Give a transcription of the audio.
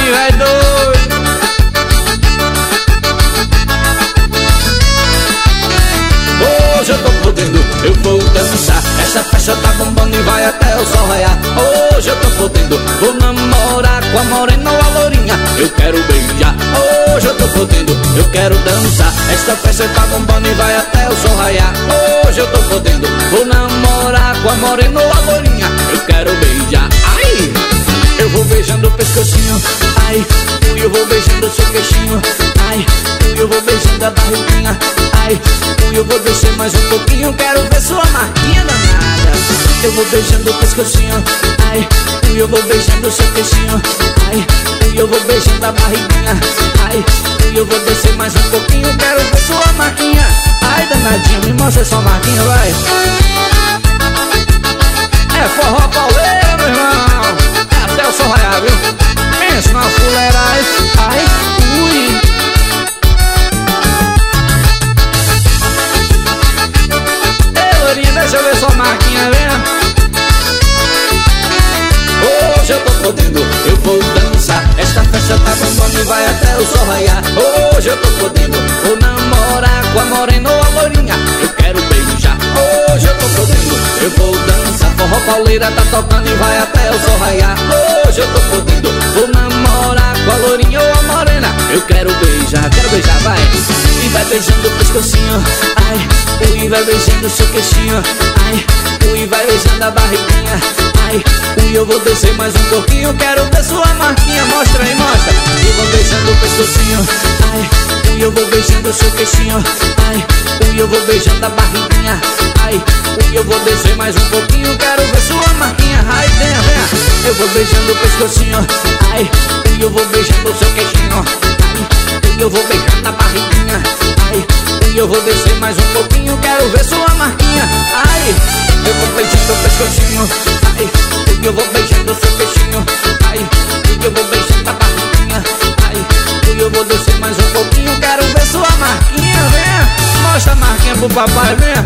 Marquinhos é doido. Hoje eu tô podendo, eu vou dançar. Essa festa tá bombando e vai até o sol raiar. Hoje eu tô podendo, vou namorar com a morena ou a lourinha. Eu quero beijar. Hoje eu tô podendo, eu quero dançar. Esta festa tá bombando e vai até o sol raiar. Hoje eu tô podendo, vou namorar com a morena ou a lourinha. Eu quero beijar. Ai! Eu vou beijando o pescocinho. Ai! Eu vou beijando o seu queixinho. Ai! Eu vou beijando a barriguinha. Ai! Eu vou descer mais um pouquinho, quero ver sua marquinha danada. Eu vou beijando o pescocinho. Ai! Eu vou beijando o seu queixinho. Ai! Eu vou beijando a barriguinha. Ai! Eu vou descer mais um pouquinho, quero ver sua marquinha. Ai, danadinha, me mostra sua marquinha, vai. É forró pauleira, meu irmão. É até o sol raiar, viu? Pensa na fuleiragem. Ai, ui. Ei, lourinha, deixa eu ver sua marquinha, vem. Hoje eu tô podendo, eu vou dançar. Esta festa tá bombando e vai até o sol raiar. Hoje eu tô podendo, vou namorar com a morena ou a lourinha. Eu quero beijar. Hoje eu tô podendo, eu vou dançar. Forró pauleira tá tocando e vai até o sol raiar. Hoje eu tô podendo, vou namorar com a lourinha ou a morena. Eu quero beijar, vai. E vai beijando o pescocinho. Ai, e vai beijando o seu queixinho. Ai, e vai beijando a barriguinha. Ai, eu vou descer mais um pouquinho, quero ver sua marquinha. Mostra aí, mostra. Eu vou beijando o pescocinho. Ai, eu vou beijando o seu queixinho. Ai, eu vou beijando a barriguinha. Ai, eu vou descer mais um pouquinho, quero ver sua marquinha. Ai, venha, venha. Eu vou beijando o pescocinho. Ai, eu vou beijando o seu queixinho. Ai, eu vou beijando a barriguinha. Ai, eu vou descer mais um pouquinho, quero ver sua marquinha. Ai, eu vou beijando o pescocinho. Ai, eu vou beijando o seu peixinho. Ai, eu vou beijando a barriguinha. Ai, eu vou descer mais um pouquinho, quero ver sua marquinha. Vem, mostra a marquinha pro papai, vem.